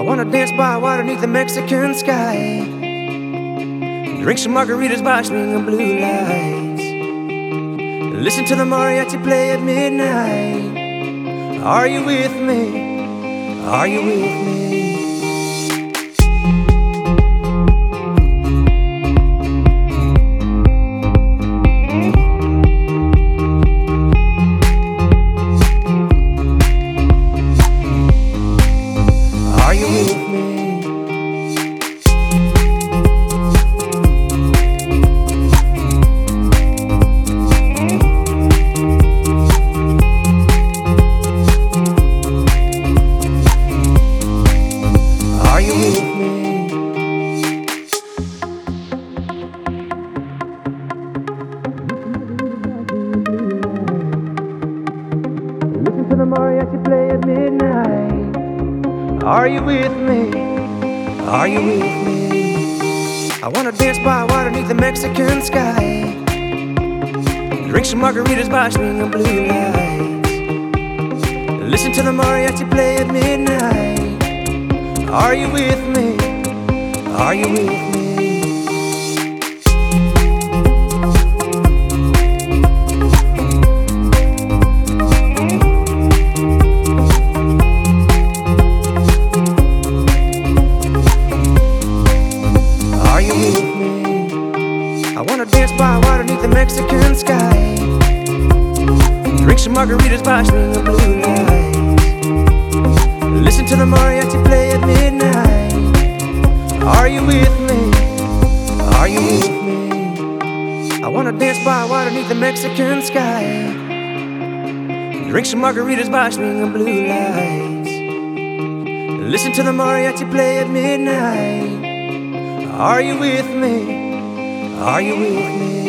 wanna dance by water beneath the Mexican sky. Drink some margaritas by swinging blue lights. Listen to the mariachi play at midnight. Are you with me? Are you with me? Are you with me? Are you with me? Listen to the mariachi play at midnight. Are you with me? Are you with me? I wanna dance by water beneath the Mexican sky. Drink some margaritas by swinging blue lights. Listen to the mariachi play at midnight. Are you with me? Are you with me? Are you with me? I wanna dance by water beneath the Mexican sky. Drink some margaritas by swinging blue lights. Listen to the mariachi play at midnight. Are you with me? Are you with me? I wanna dance by water beneath the Mexican sky. Drink some margaritas by swinging blue lights. Listen to the mariachi play at midnight. Are you with me? Are you with me?